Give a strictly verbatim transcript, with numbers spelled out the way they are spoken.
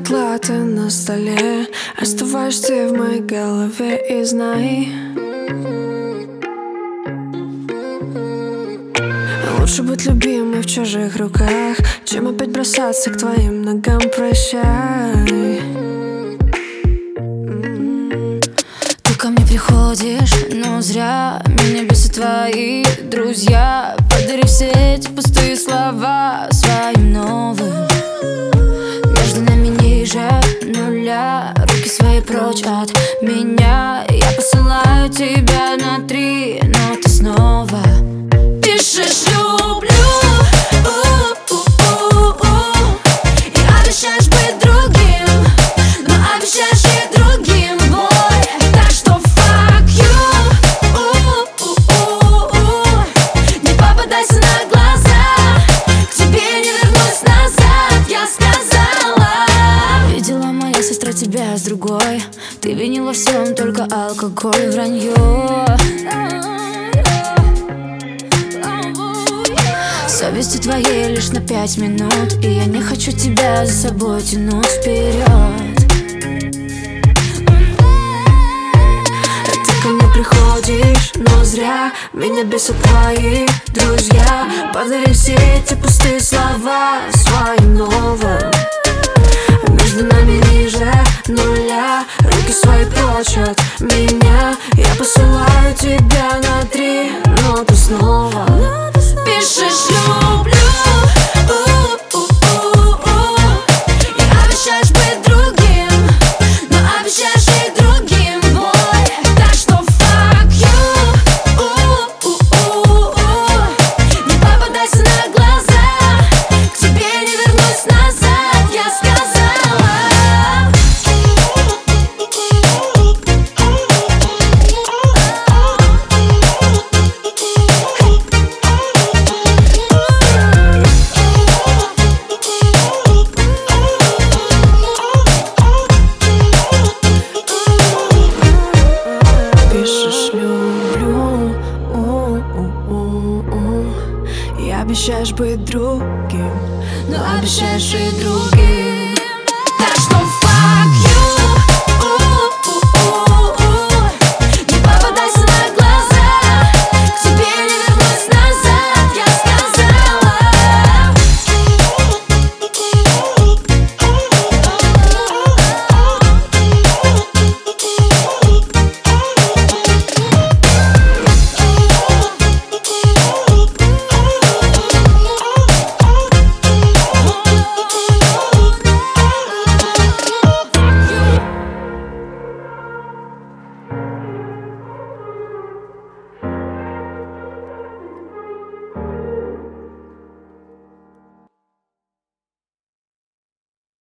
зарплата на столе, оставаешь ты в моей голове и знай, лучше быть любимой в чужих руках, чем опять бросаться к твоим ногам. Прощай. Ты ко мне приходишь, но зря. Меня бесят твои друзья. Подари все эти пустые слова своим новым. Между нами ниже нуля. Руки свои прочь от меня. Я посылаю тебя на три, но ты снова пишешь «люблю». И обещаешь быть другим, но обещаешь и другим, бой. Так что fuck you. Не попадайся на глаза, к тебе не вернусь назад, я сказала. Видела моя сестра тебя с другой. Ты винила всем только алкоголь и вранье. Совестью твоей лишь на пять минут, и я не хочу тебя за собой тянуть вперед. Ты ко мне приходишь, но зря. Меня бесят твои друзья. Подари все эти пустые слова своим новым. Между нами ниже нуля. Руки свои прочь от меня. Я посылаю тебя на три, но ты снова пишешь «люблю». И обещаешь быть другим, но обещаешь и другим, бой. Так что fuck you. Не попадайся на глаза, к тебе не вернусь назад, я сказала. Пишешь «люблю», и обещаешь быть другим, Но обещаешь и другим.